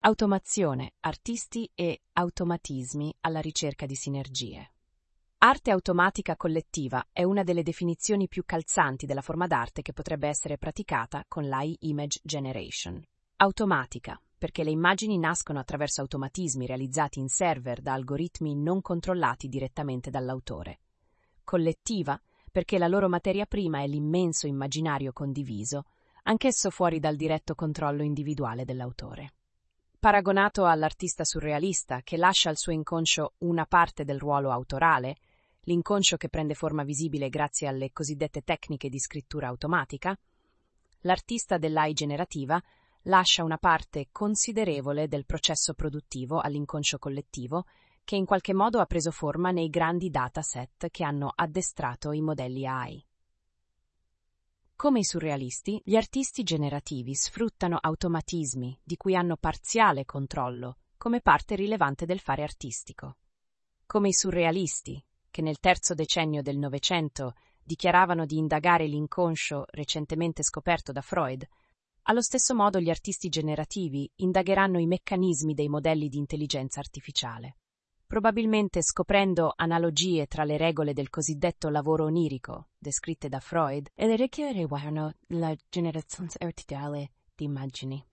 Automazione, artisti e automatismi alla ricerca di sinergie. Arte automatica collettiva è una delle definizioni più calzanti della forma d'arte che potrebbe essere praticata con l'AI Image Generation. Automatica, perché le immagini nascono attraverso automatismi realizzati in server da algoritmi non controllati direttamente dall'autore. Collettiva, perché la loro materia prima è l'immenso immaginario condiviso, anch'esso fuori dal diretto controllo individuale dell'autore. Paragonato all'artista surrealista che lascia al suo inconscio una parte del ruolo autorale, l'inconscio che prende forma visibile grazie alle cosiddette tecniche di scrittura automatica, l'artista dell'AI generativa lascia una parte considerevole del processo produttivo all'inconscio collettivo che in qualche modo ha preso forma nei grandi dataset che hanno addestrato i modelli AI. Come i surrealisti, gli artisti generativi sfruttano automatismi di cui hanno parziale controllo come parte rilevante del fare artistico. Come i surrealisti, che nel terzo decennio del Novecento dichiaravano di indagare l'inconscio recentemente scoperto da Freud, allo stesso modo gli artisti generativi indagheranno i meccanismi dei modelli di intelligenza artificiale, probabilmente scoprendo analogie tra le regole del cosiddetto lavoro onirico, descritte da Freud, e le regole che riguardano la generazione artificiale di immagini.